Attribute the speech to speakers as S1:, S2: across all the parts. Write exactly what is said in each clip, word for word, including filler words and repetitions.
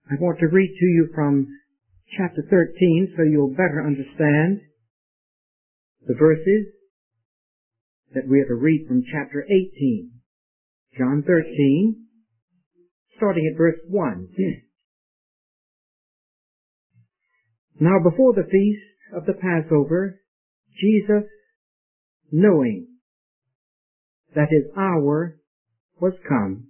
S1: I want to read to you from chapter thirteen so you'll better understand the verses that we are to read from chapter eighteen. John thirteen, starting at verse one. Now before the feast of the Passover, Jesus, knowing that his hour was come,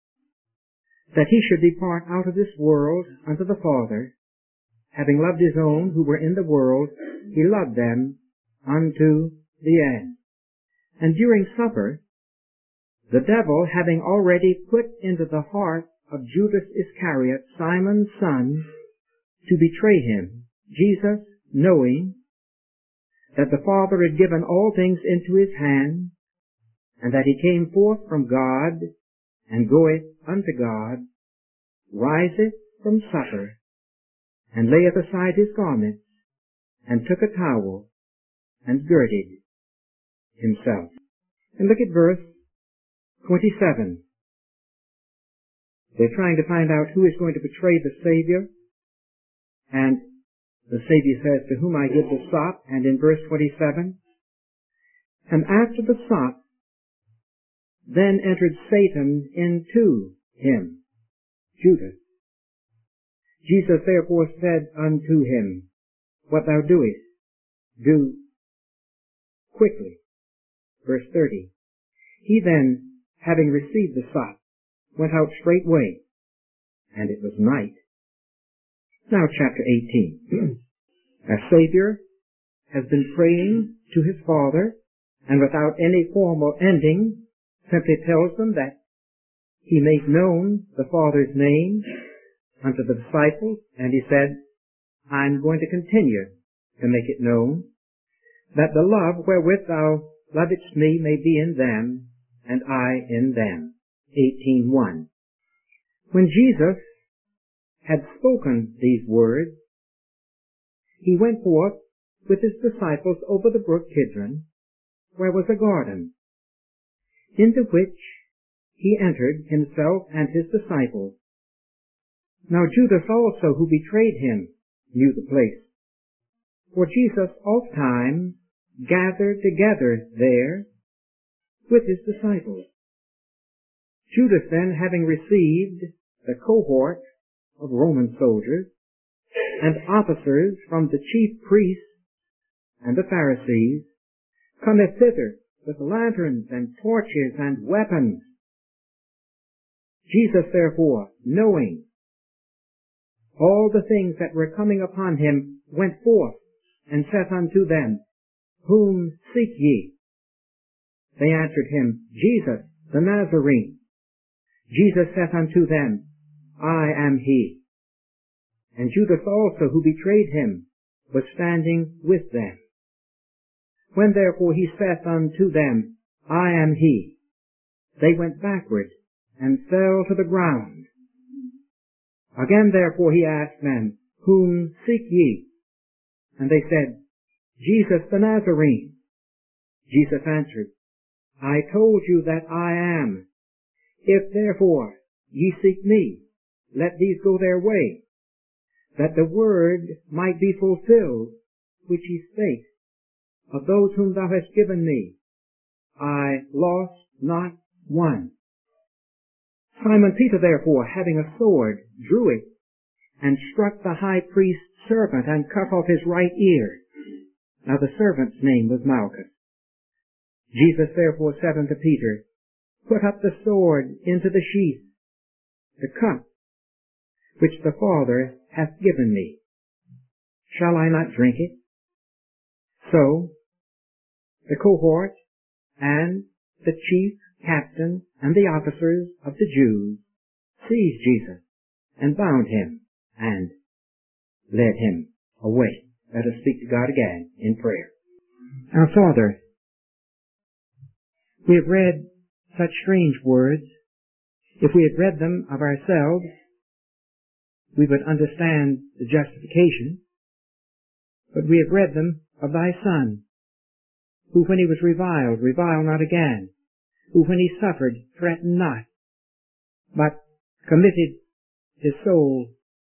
S1: that he should depart out of this world unto the Father, having loved his own who were in the world, he loved them unto the end. And during supper, the devil having already put into the heart of Judas Iscariot, Simon's son, to betray him, Jesus, knowing that the Father had given all things into his hand, and that he came forth from God, and goeth unto God, riseth from supper, and layeth aside his garments, and took a towel, and girded himself. And look at verse twenty-seven. They're trying to find out who is going to betray the Savior, and the Savior says, to whom I give the sop, and in verse twenty-seven, and after the sop, then entered Satan into him, Judas. Jesus therefore said unto him, what thou doest, do quickly. Verse thirty. He then, having received the sop, went out straightway, and it was night. Now chapter eighteen. Our Savior has been praying to his Father, and without any formal ending, simply tells them that he made known the Father's name unto the disciples, and he said, I'm going to continue to make it known, that the love wherewith thou lovest me may be in them, and I in them. eighteen one. When Jesus had spoken these words, he went forth with his disciples over the brook Kidron, where was a garden, into which he entered himself and his disciples. Now Judas also, who betrayed him, knew the place, for Jesus ofttimes gathered together there with his disciples. Judas then, having received the cohort of Roman soldiers and officers from the chief priests and the Pharisees, cometh thither with lanterns and torches and weapons. Jesus therefore, knowing all the things that were coming upon him, went forth and saith unto them, whom seek ye? They answered him, Jesus the Nazarene. Jesus saith unto them, I am he. And Judas also, who betrayed him, was standing with them. When therefore he saith unto them, I am he, they went backward and fell to the ground. Again therefore he asked them, whom seek ye? And they said, Jesus the Nazarene. Jesus answered, I told you that I am. If therefore ye seek me, let these go their way, that the word might be fulfilled which he spake, of those whom thou hast given me, I lost not one. Simon Peter therefore, having a sword, drew it, and struck the high priest's servant, and cut off his right ear. Now the servant's name was Malchus. Jesus therefore said unto Peter, Put up the sword into the sheath. The cup which the Father hath given me, shall I not drink it? So the cohort and the chief captain and the officers of the Jews seized Jesus and bound him and led him away. Let us speak to God again in prayer. Our Father, we have read such strange words. If we had read them of ourselves, we would understand the justification. But we have read them of thy Son, who when he was reviled, reviled not again, who when he suffered, threatened not, but committed his soul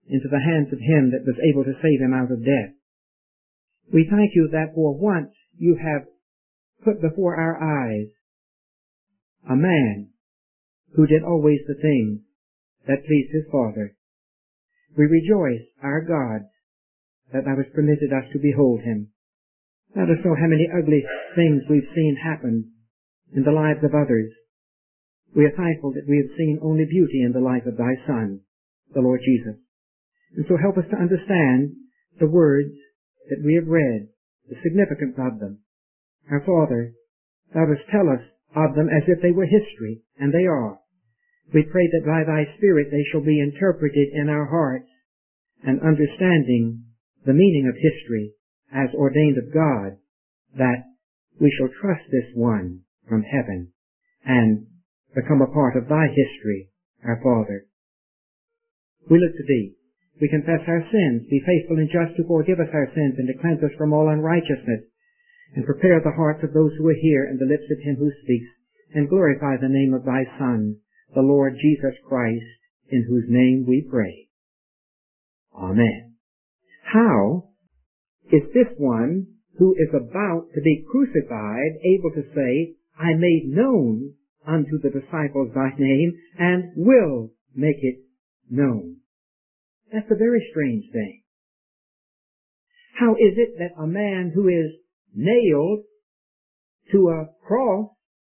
S1: into the hands of him that was able to save him out of death. We thank you that for once you have put before our eyes a man who did always the things that pleased his Father. We rejoice, our God, that thou hast permitted us to behold him. Let us know how many ugly things we've seen happen in the lives of others. We are thankful that we have seen only beauty in the life of thy Son, the Lord Jesus. And so help us to understand the words that we have read, the significance of them. Our Father, thou dost tell us of them as if they were history, and they are. We pray that by thy Spirit they shall be interpreted in our hearts, and understanding the meaning of history as ordained of God, that we shall trust this one from heaven and become a part of thy history, our Father. We look to thee. We confess our sins. Be faithful and just to forgive us our sins and to cleanse us from all unrighteousness, and prepare the hearts of those who are here and the lips of him who speaks, and glorify the name of thy Son, the Lord Jesus Christ, in whose name we pray. Amen. How is this one who is about to be crucified able to say, I made known unto the disciples thy name, and will make it known? That's a very strange thing. How is it that a man who is nailed to a cross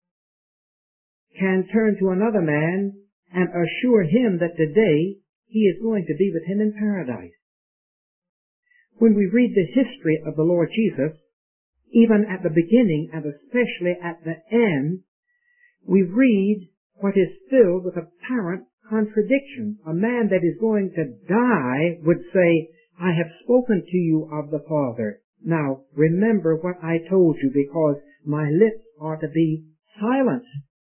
S1: can turn to another man and assure him that today he is going to be with him in paradise? When we read the history of the Lord Jesus, even at the beginning and especially at the end, we read what is filled with apparent contradiction. A man that is going to die would say, I have spoken to you of the Father. Now, remember what I told you, because my lips are to be silenced.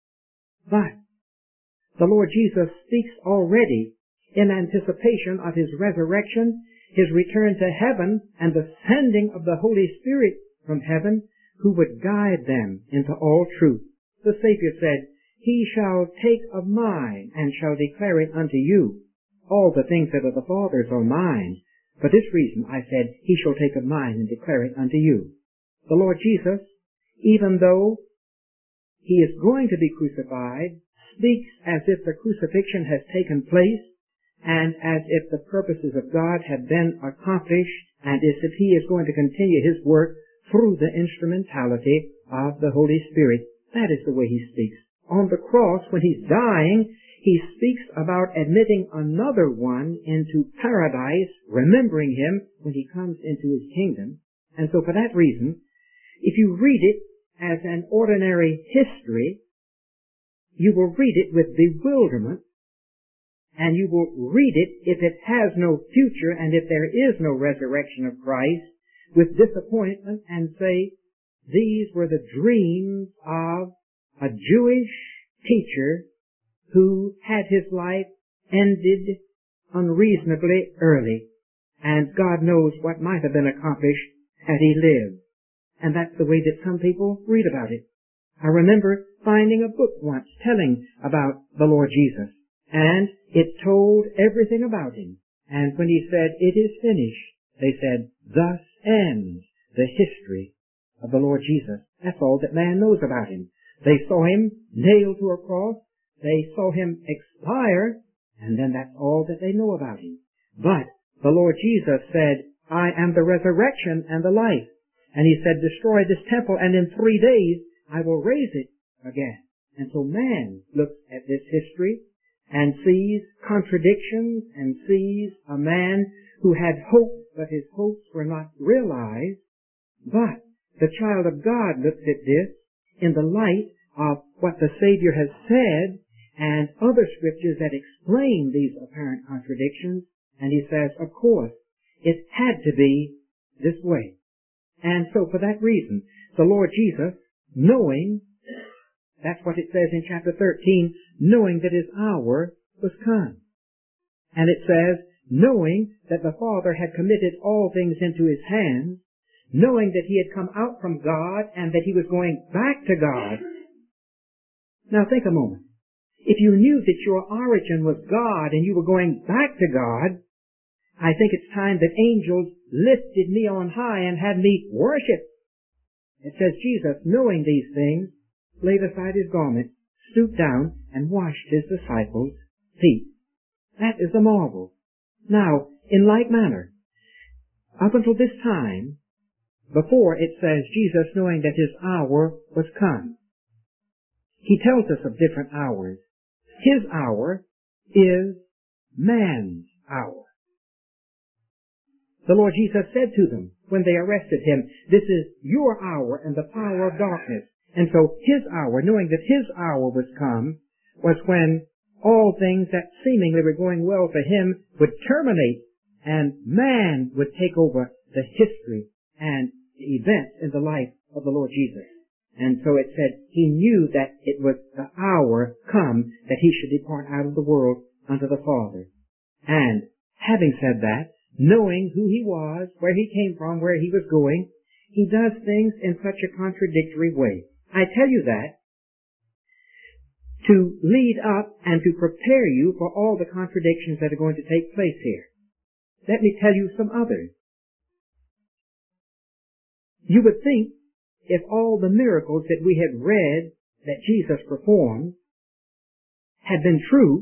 S1: But the Lord Jesus speaks already in anticipation of his resurrection, his return to heaven, and the sending of the Holy Spirit from heaven, who would guide them into all truth. The Savior said, He shall take of mine, and shall declare it unto you. All the things that are the Father's are mine. For this reason I said, He shall take of mine and declare it unto you. The Lord Jesus, even though he is going to be crucified, speaks as if the crucifixion has taken place, and as if the purposes of God have been accomplished, and as if he is going to continue his work through the instrumentality of the Holy Spirit. That is the way he speaks. On the cross, when he's dying, he speaks about admitting another one into paradise, remembering him when he comes into his kingdom. And so for that reason, if you read it as an ordinary history, you will read it with bewilderment, and you will read it, if it has no future and if there is no resurrection of Christ, with disappointment, and say, these were the dreams of a Jewish teacher who had his life ended unreasonably early, and God knows what might have been accomplished had he lived. And that's the way that some people read about it. I remember finding a book once telling about the Lord Jesus, and it told everything about him. And when he said, it is finished, they said, thus ends the history of the Lord Jesus. That's all that man knows about him. They saw him nailed to a cross, they saw him expire, and then that's all that they know about him. But the Lord Jesus said, I am the resurrection and the life. And he said, destroy this temple, and in three days I will raise it again. And so man looks at this history and sees contradictions and sees a man who had hopes, but his hopes were not realized. But the child of God looks at this in the light of what the Savior has said and other scriptures that explain these apparent contradictions. And he says, of course, it had to be this way. And so for that reason, the Lord Jesus, knowing, that's what it says in chapter thirteen, knowing that his hour was come. And it says, knowing that the Father had committed all things into his hands, knowing that he had come out from God and that he was going back to God. Now think a moment. If you knew that your origin was God and you were going back to God, I think it's time that angels lifted me on high and had me worship. It says Jesus, knowing these things, laid aside his garment, stooped down, and washed his disciples' feet. That is a marvel. Now, in like manner, up until this time, before it says Jesus knowing that his hour was come. He tells us of different hours. His hour is man's hour. The Lord Jesus said to them when they arrested him, this is your hour and the power of darkness. And so his hour, knowing that his hour was come, was when all things that seemingly were going well for him would terminate and man would take over the history and the events in the life of the Lord Jesus. And so it said he knew that it was the hour come that he should depart out of the world unto the Father. And having said that, knowing who he was, where he came from, where he was going, he does things in such a contradictory way. I tell you that to lead up and to prepare you for all the contradictions that are going to take place here. Let me tell you some others. You would think if all the miracles that we had read that Jesus performed had been true,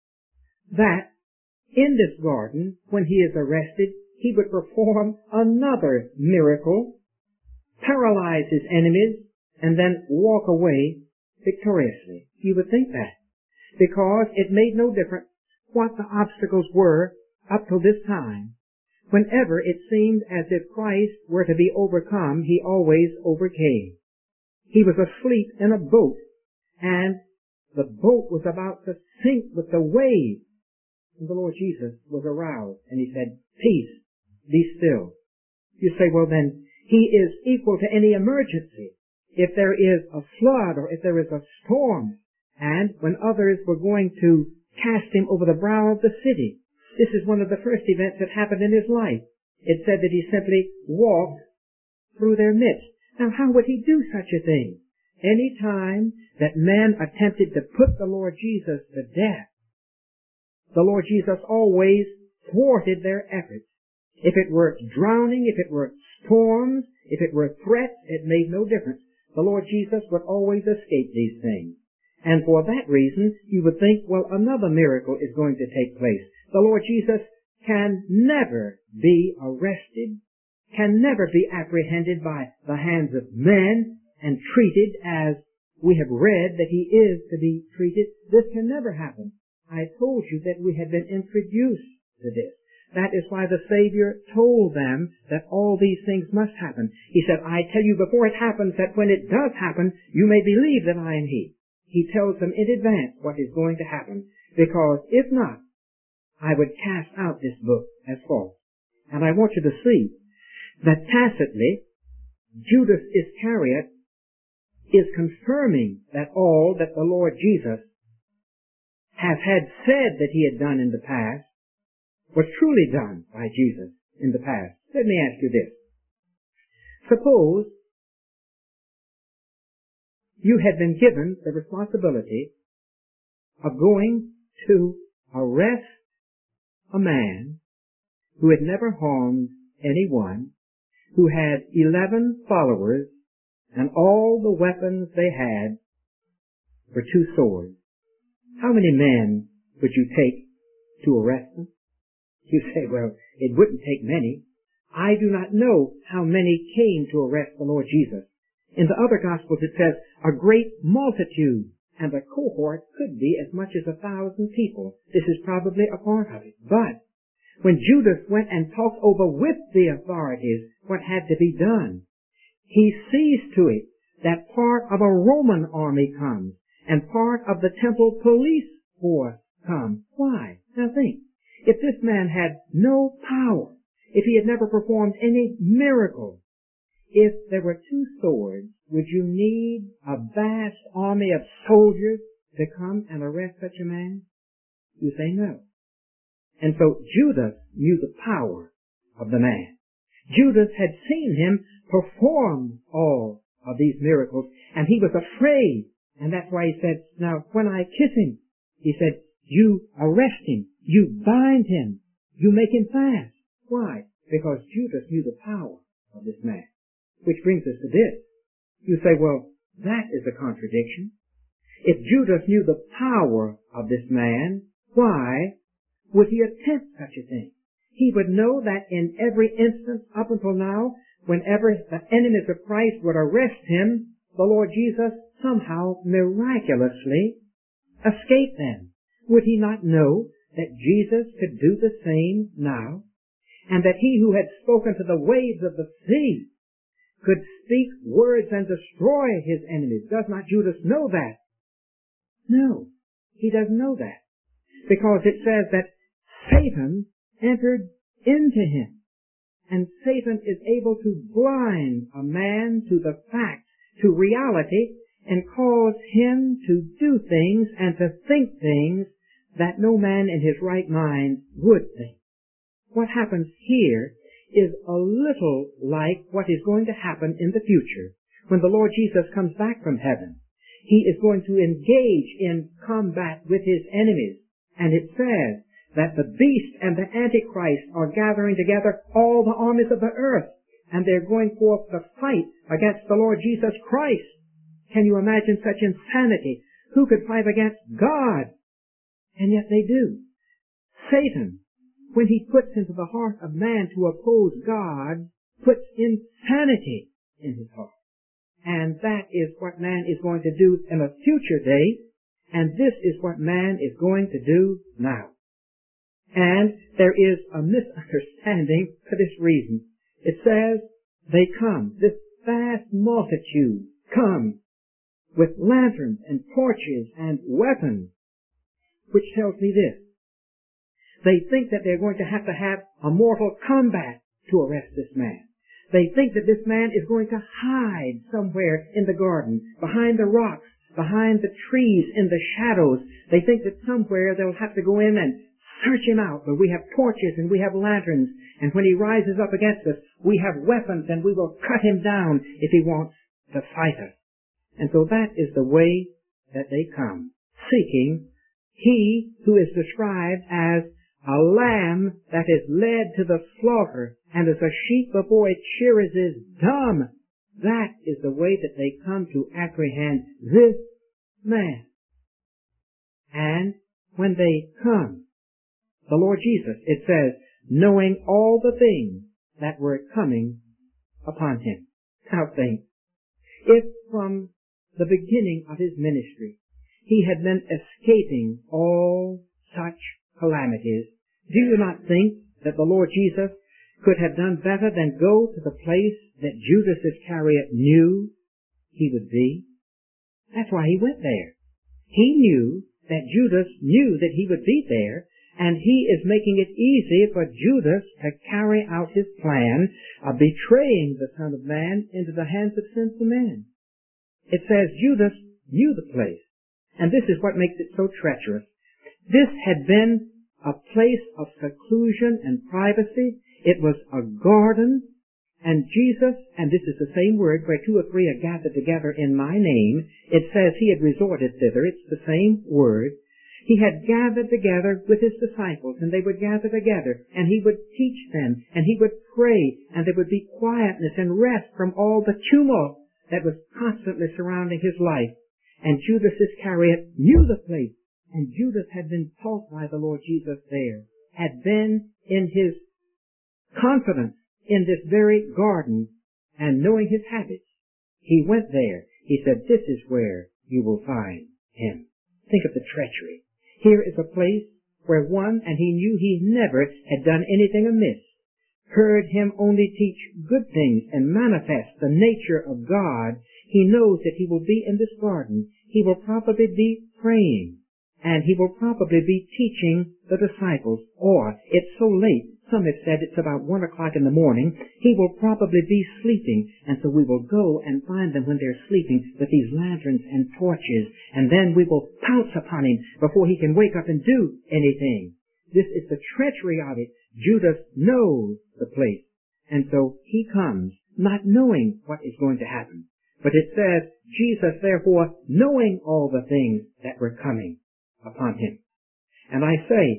S1: that in this garden, when he is arrested, he would perform another miracle, paralyze his enemies, and then walk away victoriously. You would think that. Because it made no difference what the obstacles were up till this time. Whenever it seemed as if Christ were to be overcome, he always overcame. He was asleep in a boat, and the boat was about to sink with the waves. And the Lord Jesus was aroused, and he said, peace, be still. You say, well then, he is equal to any emergency. If there is a flood or if there is a storm, and when others were going to cast him over the brow of the city, this is one of the first events that happened in his life. It said that he simply walked through their midst. Now how would he do such a thing? Any time that men attempted to put the Lord Jesus to death, the Lord Jesus always thwarted their efforts. If it were drowning, if it were storms, if it were threats, it made no difference. The Lord Jesus would always escape these things. And for that reason, you would think, well, another miracle is going to take place. The Lord Jesus can never be arrested, can never be apprehended by the hands of men and treated as we have read that he is to be treated. This can never happen. I told you that we had been introduced to this. That is why the Savior told them that all these things must happen. He said, I tell you before it happens that when it does happen, you may believe that I am he. He tells them in advance what is going to happen, because if not, I would cast out this book as false. And I want you to see that tacitly, Judas Iscariot is confirming that all that the Lord Jesus has had said that he had done in the past was truly done by Jesus in the past. Let me ask you this. Suppose you had been given the responsibility of going to arrest a man who had never harmed anyone, who had eleven followers, and all the weapons they had were two swords. How many men would you take to arrest them? You say, well, it wouldn't take many. I do not know how many came to arrest the Lord Jesus. In the other Gospels it says a great multitude, and the cohort could be as much as a thousand people. This is probably a part of it. But when Judas went and talked over with the authorities what had to be done, he sees to it that part of a Roman army comes and part of the temple police force comes. Why? Now think. If this man had no power, if he had never performed any miracle, if there were two swords, would you need a vast army of soldiers to come and arrest such a man? You say no. And so Judas knew the power of the man. Judas had seen him perform all of these miracles, and he was afraid. And that's why he said, now when I kiss him, he said, you arrest him, you bind him, You make him fast. Why? Because Judas knew the power of this man. Which brings us to this. You say, well, that is a contradiction. If Judas knew the power of this man, why would he attempt such a thing? He would know that in every instance up until now, whenever the enemies of Christ would arrest him, the Lord Jesus somehow miraculously escaped them. Would he not know that Jesus could do the same now? And that he who had spoken to the waves of the sea could speak words and destroy his enemies? Does not Judas know that? No, he doesn't know that. Because it says that Satan entered into him. And Satan is able to blind a man to the fact, to reality, and cause him to do things and to think things that no man in his right mind would think. What happens here is a little like what is going to happen in the future when the Lord Jesus comes back from heaven. He is going to engage in combat with his enemies. And it says that the beast and the Antichrist are gathering together all the armies of the earth, and they're going forth to fight against the Lord Jesus Christ. Can you imagine such insanity? Who could fight against God? And yet they do. Satan, when he puts into the heart of man to oppose God, puts insanity in his heart. And that is what man is going to do in a future day, and this is what man is going to do now. And there is a misunderstanding for this reason. It says they come, this vast multitude come with lanterns and torches and weapons, which tells me this. They think that they're going to have to have a mortal combat to arrest this man. They think that this man is going to hide somewhere in the garden, behind the rocks, behind the trees, in the shadows. They think that somewhere they'll have to go in and search him out. But we have torches and we have lanterns, and when he rises up against us, we have weapons and we will cut him down if he wants to fight us. And so that is the way that they come, seeking he who is described as a lamb that is led to the slaughter, and as a sheep before its shearers is dumb. That is the way that they come to apprehend this man. And when they come, the Lord Jesus, it says, knowing all the things that were coming upon him. Now think, if from the beginning of his ministry he had been escaping all such calamities, do you not think that the Lord Jesus could have done better than go to the place that Judas Iscariot knew he would be? That's why he went there. He knew that Judas knew that he would be there, and he is making it easy for Judas to carry out his plan of betraying the Son of Man into the hands of sinful men. It says Judas knew the place, and this is what makes it so treacherous. This had been a place of seclusion and privacy. It was a garden, and Jesus, and this is the same word, where two or three are gathered together in my name, it says he had resorted thither. It's the same word. He had gathered together with his disciples, and they would gather together, and he would teach them, and he would pray, and there would be quietness and rest from all the tumult that was constantly surrounding his life. And Judas Iscariot knew the place, and Judas had been taught by the Lord Jesus there, had been in his confidence in this very garden, and knowing his habits, he went there. He said, this is where you will find him. Think of the treachery. Here is a place where one, and he knew he never had done anything amiss, heard him only teach good things and manifest the nature of God. He knows that he will be in this garden. He will probably be praying, and he will probably be teaching the disciples, or it's so late, some have said it's about one o'clock in the morning, he will probably be sleeping, and so we will go and find them when they're sleeping with these lanterns and torches, and then we will pounce upon him before he can wake up and do anything. This is the treachery of it. Judas knows the place, and so he comes not knowing what is going to happen. But it says, Jesus therefore knowing all the things that were coming upon him. And I say,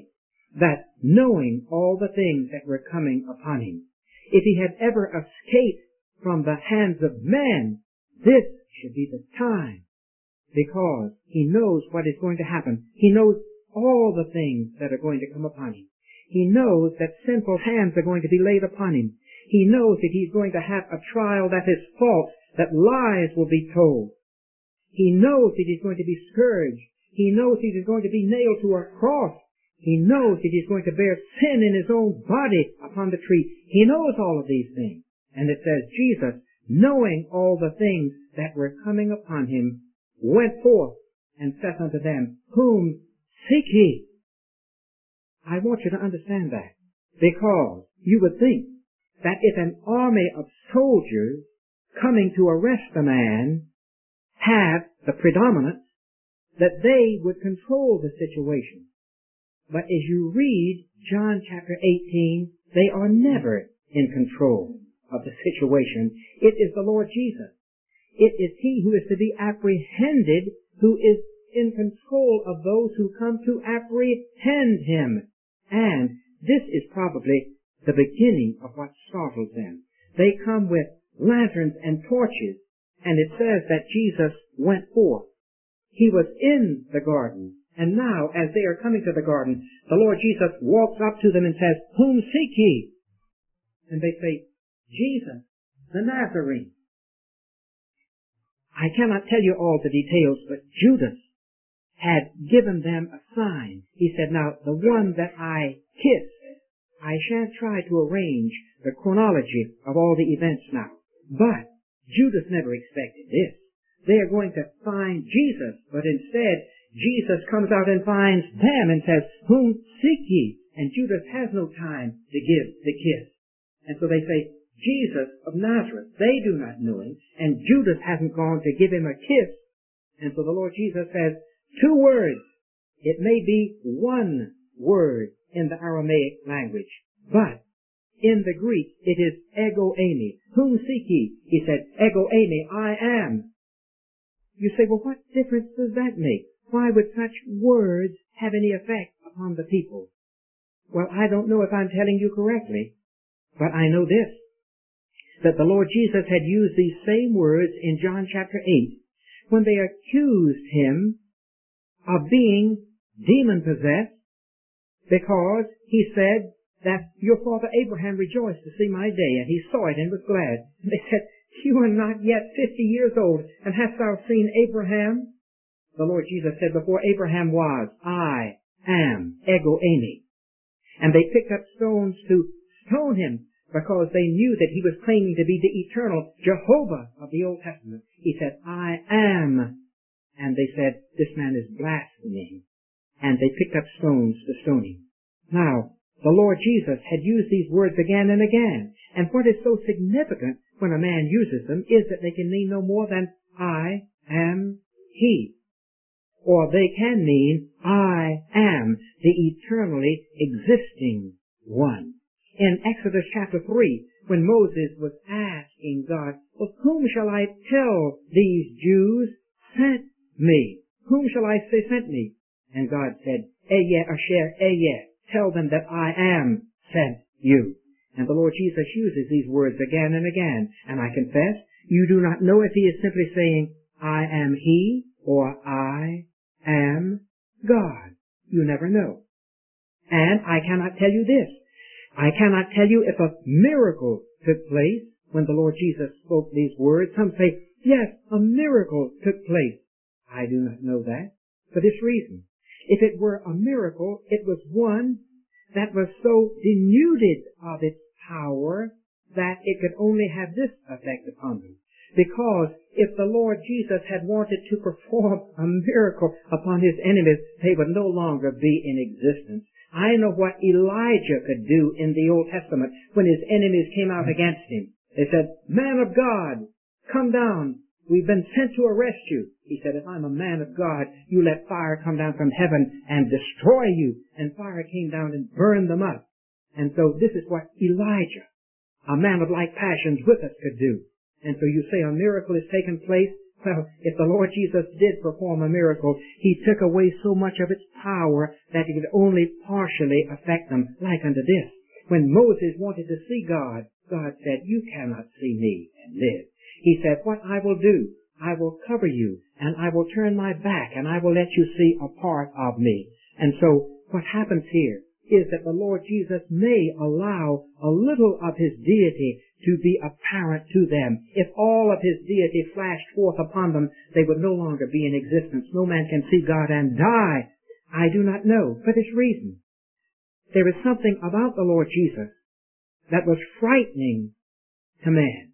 S1: that knowing all the things that were coming upon him, if he had ever escaped from the hands of man, this should be the time, because he knows what is going to happen. He knows all the things that are going to come upon him. He knows that sinful hands are going to be laid upon him. He knows that he's going to have a trial that is false, that lies will be told. He knows that he's going to be scourged. He knows that he's going to be nailed to a cross. He knows that he's going to bear sin in his own body upon the tree. He knows all of these things. And it says, Jesus, knowing all the things that were coming upon him, went forth and saith unto them, Whom seek ye? I want you to understand that, because you would think that if an army of soldiers coming to arrest a man have the predominance, that they would control the situation. But as you read John chapter eighteen, they are never in control of the situation. It is the Lord Jesus. It is He who is to be apprehended, who is in control of those who come to apprehend Him. And this is probably the beginning of what startles them. They come with lanterns and torches, and it says that Jesus went forth. He was in the garden, and now as they are coming to the garden, the Lord Jesus walks up to them and says, Whom seek ye? And they say, Jesus, the Nazarene. I cannot tell you all the details, but Judas had given them a sign. He said, now, the one that I kissed, I shan't try to arrange the chronology of all the events now. But Judas never expected this. They are going to find Jesus, but instead, Jesus comes out and finds them and says, Whom seek ye? And Judas has no time to give the kiss. And so they say, Jesus of Nazareth. They do not know him, and Judas hasn't gone to give him a kiss. And so the Lord Jesus says, two words. It may be one word in the Aramaic language, but in the Greek it is ego eimi. Whom seek ye? He said, ego eimi, I am. You say, well, what difference does that make? Why would such words have any effect upon the people? Well, I don't know if I'm telling you correctly, but I know this, that the Lord Jesus had used these same words in John chapter eight when they accused him of being demon-possessed, because he said that your father Abraham rejoiced to see my day, and he saw it and was glad. And they said, you are not yet fifty years old, and hast thou seen Abraham? The Lord Jesus said, before Abraham was, I am, ego eimi. And they picked up stones to stone him, because they knew that he was claiming to be the eternal Jehovah of the Old Testament. He said, I am. And they said, this man is blaspheming. And they picked up stones to stone him. Now, the Lord Jesus had used these words again and again. And what is so significant when a man uses them is that they can mean no more than, I am He. Or they can mean, I am the eternally existing one. In Exodus chapter three, when Moses was asking God, well, whom shall I tell these Jews sent me? Whom shall I say sent me? And God said, Ehyeh asher ehyeh. Tell them that I am sent you. And the Lord Jesus uses these words again and again. And I confess, you do not know if He is simply saying, I am He, or I am God. You never know. And I cannot tell you this. I cannot tell you if a miracle took place when the Lord Jesus spoke these words. Some say, yes, a miracle took place. I do not know that for this reason. If it were a miracle, it was one that was so denuded of its power that it could only have this effect upon them. Because if the Lord Jesus had wanted to perform a miracle upon His enemies, they would no longer be in existence. I know what Elijah could do in the Old Testament when his enemies came out against him. They said, man of God, come down. We've been sent to arrest you. He said, if I'm a man of God, you let fire come down from heaven and destroy you. And fire came down and burned them up. And so this is what Elijah, a man of like passions with us, could do. And so you say a miracle has taken place. Well, if the Lord Jesus did perform a miracle, He took away so much of its power that it could only partially affect them, like unto this. When Moses wanted to see God, God said, you cannot see me and live. He said, what I will do, I will cover you, and I will turn my back, and I will let you see a part of me. And so, what happens here is that the Lord Jesus may allow a little of His deity to be apparent to them. If all of His deity flashed forth upon them, they would no longer be in existence. No man can see God and die. I do not know, for this reason. There is something about the Lord Jesus that was frightening to man.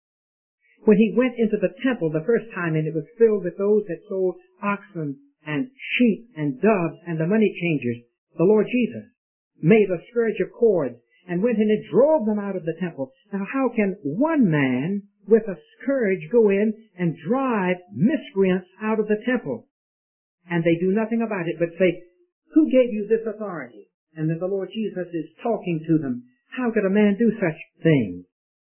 S1: When He went into the temple the first time, and it was filled with those that sold oxen and sheep and doves and the money changers, the Lord Jesus made a scourge of cords and went in and drove them out of the temple. Now how can one man with a scourge go in and drive miscreants out of the temple? And they do nothing about it but say, who gave you this authority? And then the Lord Jesus is talking to them. How could a man do such things?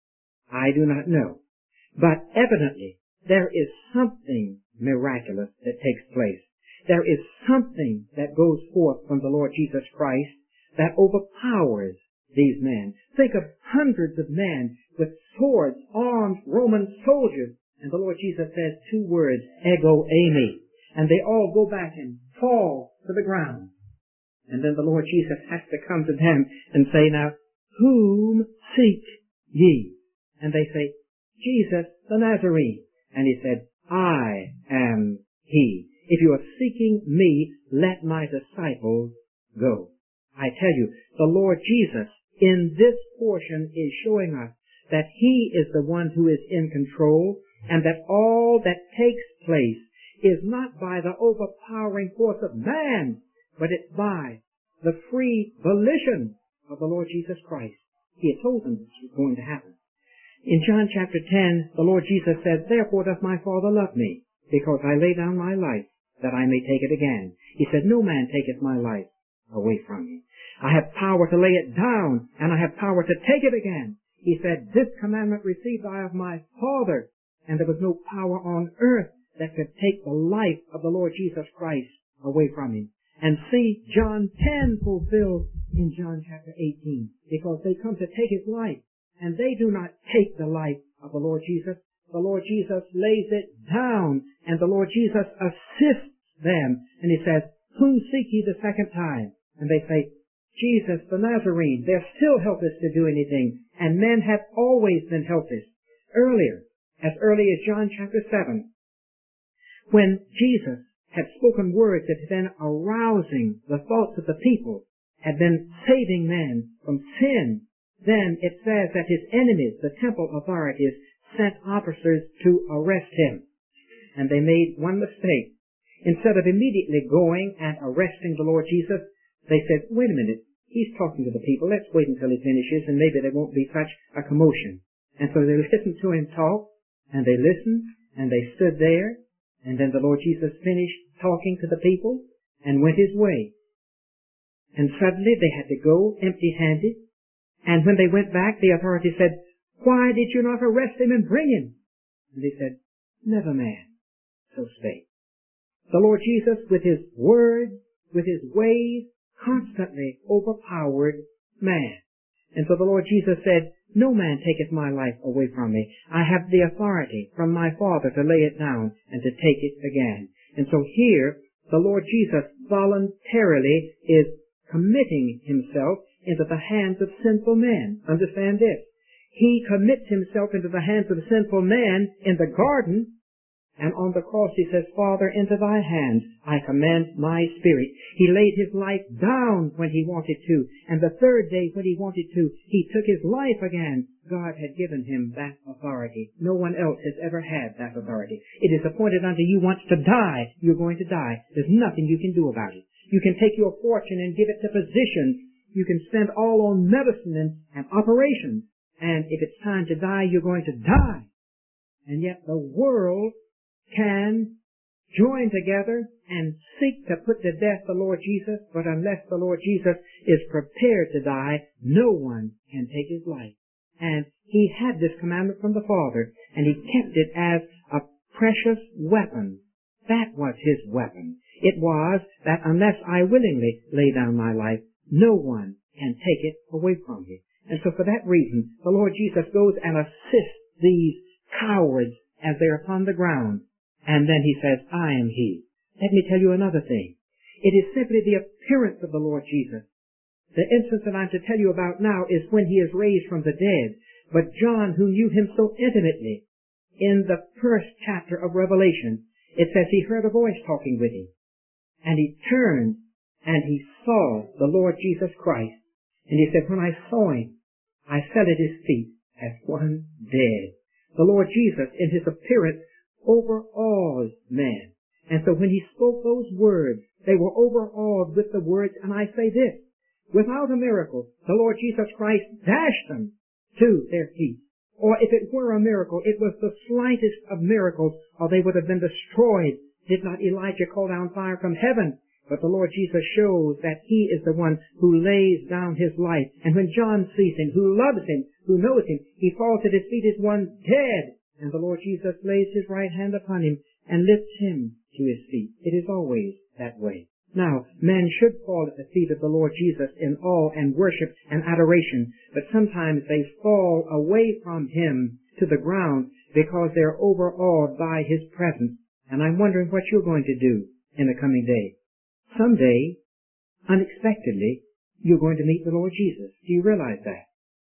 S1: I do not know. But evidently, there is something miraculous that takes place. There is something that goes forth from the Lord Jesus Christ that overpowers these men. Think of hundreds of men with swords, armed Roman soldiers. And the Lord Jesus says two words, ego eimi. And they all go back and fall to the ground. And then the Lord Jesus has to come to them and say, now, whom seek ye? And they say, Jesus the Nazarene. And He said, I am He. If you are seeking me, let my disciples go. I tell you, the Lord Jesus in this portion is showing us that He is the one who is in control, and that all that takes place is not by the overpowering force of man, but it's by the free volition of the Lord Jesus Christ. He had told them this was going to happen. In John chapter ten, the Lord Jesus said, therefore doth my Father love me, because I lay down my life, that I may take it again. He said, no man taketh my life away from me. I have power to lay it down, and I have power to take it again. He said, this commandment received I of my Father, and there was no power on earth that could take the life of the Lord Jesus Christ away from Him. And see John ten fulfilled in John chapter eighteen, because they come to take His life, and they do not take the life of the Lord Jesus. The Lord Jesus lays it down, and the Lord Jesus assists them, and He says, whom seek ye the second time? And they say, Jesus the Nazarene. They're still helpless to do anything, and men have always been helpless. Earlier, as early as John chapter seven, when Jesus had spoken words that had been arousing the thoughts of the people, had been saving men from sin, then it says that His enemies, the temple authorities, sent officers to arrest Him. And they made one mistake. Instead of immediately going and arresting the Lord Jesus, they said, wait a minute, He's talking to the people. Let's wait until He finishes, and maybe there won't be such a commotion. And so they listened to Him talk, and they listened, and they stood there, and then the Lord Jesus finished talking to the people and went His way. And suddenly they had to go empty-handed. And when they went back, the authorities said, why did you not arrest Him and bring Him? And they said, never man so spake. The Lord Jesus, with His words, with His ways, constantly overpowered man. And so the Lord Jesus said, no man taketh my life away from me. I have the authority from my Father to lay it down and to take it again. And so here, the Lord Jesus voluntarily is committing Himself into the hands of sinful men. Understand this. He commits Himself into the hands of sinful men in the garden, and on the cross He says, Father, into Thy hands I commend my spirit. He laid His life down when He wanted to, and the third day when He wanted to, He took His life again. God had given Him that authority. No one else has ever had that authority. It is appointed unto you once to die. You're going to die. There's nothing you can do about it. You can take your fortune and give it to physicians. You can spend all on medicine and, and operations. And if it's time to die, you're going to die. And yet the world can join together and seek to put to death the Lord Jesus, but unless the Lord Jesus is prepared to die, no one can take His life. And He had this commandment from the Father, and He kept it as a precious weapon. That was his weapon. It was that unless I willingly lay down my life, no one can take it away from me. And so for that reason, the Lord Jesus goes and assists these cowards as they're upon the ground. And then he says, I am he. Let me tell you another thing. It is simply the appearance of the Lord Jesus. The instance that I'm to tell you about now is when he is raised from the dead. But John, who knew him so intimately, in the first chapter of Revelation, it says he heard a voice talking with him. And he turned and he saw the Lord Jesus Christ. And he said, when I saw him, I fell at his feet as one dead. The Lord Jesus, in his appearance, overawed men. And so when he spoke those words, they were overawed with the words, and I say this, without a miracle, the Lord Jesus Christ dashed them to their feet. Or if it were a miracle, it was the slightest of miracles, or they would have been destroyed. Did not Elijah call down fire from heaven? But the Lord Jesus shows that he is the one who lays down his life. And when John sees him, who loves him, who knows him, he falls at his feet as one dead. And the Lord Jesus lays his right hand upon him and lifts him to his feet. It is always that way. Now, men should fall at the feet of the Lord Jesus in awe and worship and adoration, but sometimes they fall away from him to the ground because they're overawed by his presence. And I'm wondering what you're going to do in the coming day. Someday, unexpectedly, you're going to meet the Lord Jesus. Do you realize that?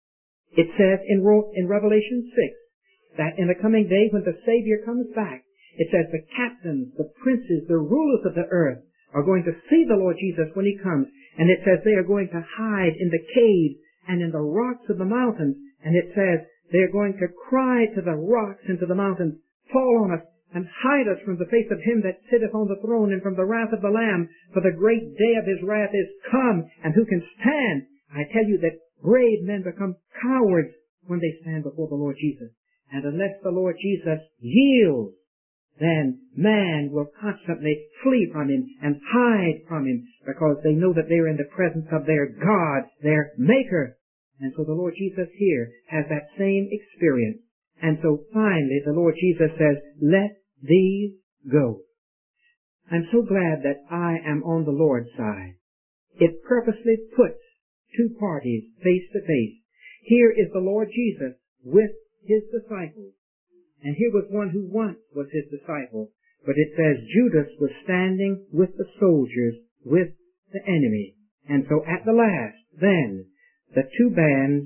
S1: It says in, in Revelation six that in the coming day when the Savior comes back, it says the captains, the princes, the rulers of the earth are going to see the Lord Jesus when he comes. And it says they are going to hide in the caves and in the rocks of the mountains. And it says they're going to cry to the rocks and to the mountains, fall on us and hide us from the face of him that sitteth on the throne and from the wrath of the Lamb, for the great day of his wrath is come, and who can stand? I tell you that brave men become cowards when they stand before the Lord Jesus. And unless the Lord Jesus yields, then man will constantly flee from him and hide from him because they know that they're in the presence of their God, their Maker. And so the Lord Jesus here has that same experience. And so finally the Lord Jesus says, let these go. I'm so glad that I am on the Lord's side. It purposely puts two parties face to face. Here is the Lord Jesus with his disciples. And here was one who once was his disciple. But it says Judas was standing with the soldiers, with the enemy. And so at the last, then, the two bands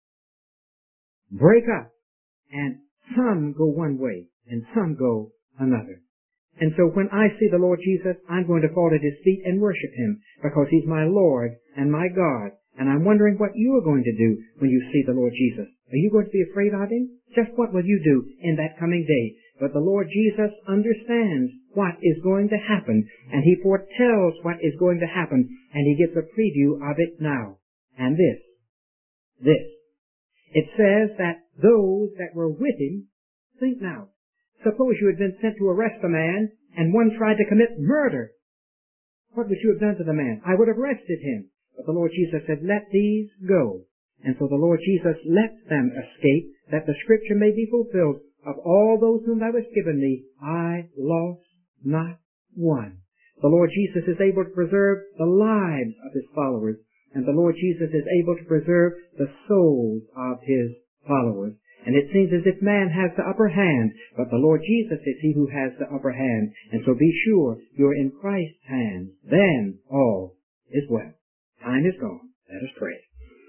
S1: break up. And some go one way, and some go another. And so when I see the Lord Jesus, I'm going to fall at his feet and worship him, because he's my Lord and my God. And I'm wondering what you are going to do when you see the Lord Jesus. Are you going to be afraid of him? Just what will you do in that coming day? But the Lord Jesus understands what is going to happen, and he foretells what is going to happen, and he gives a preview of it now. And this, this. It says that those that were with him, think now, suppose you had been sent to arrest a man and one tried to commit murder. What would you have done to the man? I would have arrested him. But the Lord Jesus said, let these go. And so the Lord Jesus let them escape, that the scripture may be fulfilled. Of all those whom thou hast given me, I lost not one. The Lord Jesus is able to preserve the lives of his followers. And the Lord Jesus is able to preserve the souls of his followers. And it seems as if man has the upper hand, but the Lord Jesus is he who has the upper hand. And so be sure you're in Christ's hands. Then all is well. Time is gone. Let us pray.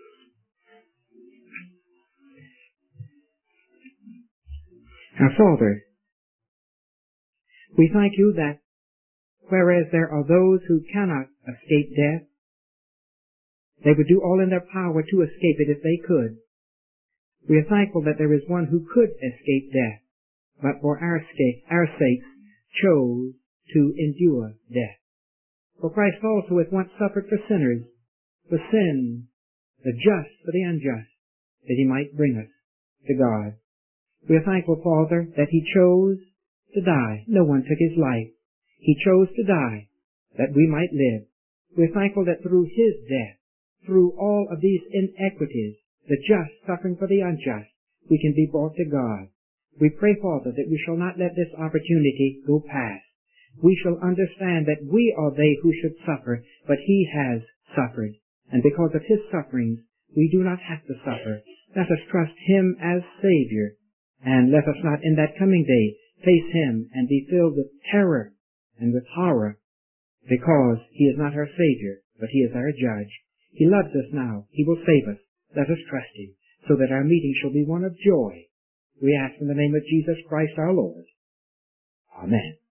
S1: Now, Father, we thank you that whereas there are those who cannot escape death, they would do all in their power to escape it if they could. We are thankful that there is one who could escape death, but for our sake, our sakes, chose to endure death. For Christ also hath once suffered for sinners, for sin, the just for the unjust, that he might bring us to God. We are thankful, Father, that he chose to die. No one took his life. He chose to die that we might live. We are thankful that through his death, through all of these inequities, the just suffering for the unjust, we can be brought to God. We pray, Father, that we shall not let this opportunity go past. We shall understand that we are they who should suffer, but he has suffered. And because of his sufferings, we do not have to suffer. Let us trust him as Savior. And let us not in that coming day face him and be filled with terror and with horror, because he is not our Savior, but he is our Judge. He loves us now. He will save us. Let us trust him, so that our meeting shall be one of joy. We ask in the name of Jesus Christ our Lord. Amen.